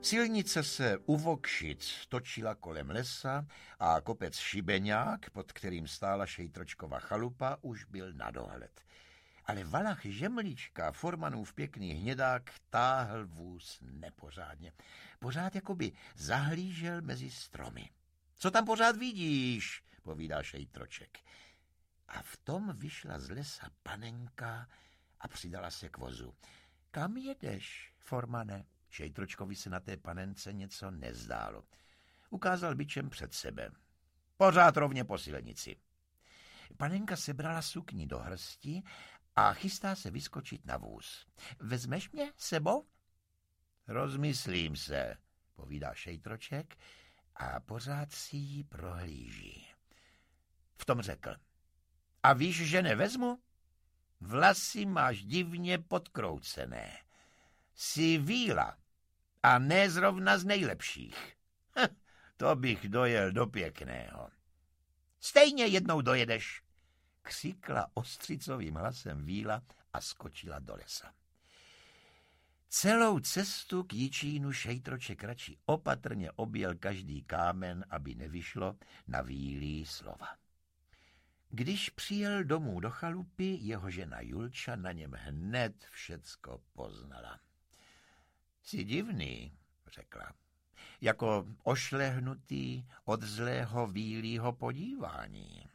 Silnice se u Vokšic točila kolem lesa a kopec Šibeňák, pod kterým stála Šejtročkova chalupa, už byl na dohled. Ale Valach Žemlička, Formanův pěkný hnědák, táhl vůz nepořádně. Pořád jakoby zahlížel mezi stromy. Co tam pořád vidíš, povídá Šejtroček. A v tom vyšla z lesa panenka a přidala se k vozu. Kam jedeš, Formane? Šejtročkovi se na té panence něco nezdálo. Ukázal bičem před sebe. Pořád rovně po silnici. Panenka sebrala sukni do hrsti a chystá se vyskočit na vůz. Vezmeš mě sebou? Rozmyslím se, povídá Šejtroček a pořád si ji prohlíží. V tom řekl. A víš, že nevezmu? Vlasy máš divně podkroucené. Jsi víla a ne zrovna z nejlepších. To bych dojel do pěkného. Stejně jednou dojedeš, křikla ostřicovým hlasem víla a skočila do lesa. Celou cestu k Jičínu Šejtroček radši opatrně objel každý kámen, aby nevyšlo na vílí slova. Když přijel domů do chalupy, jeho žena Julča na něm hned všecko poznala. Jsi divný, řekla, jako ošlehnutý od zlého vílího podívání.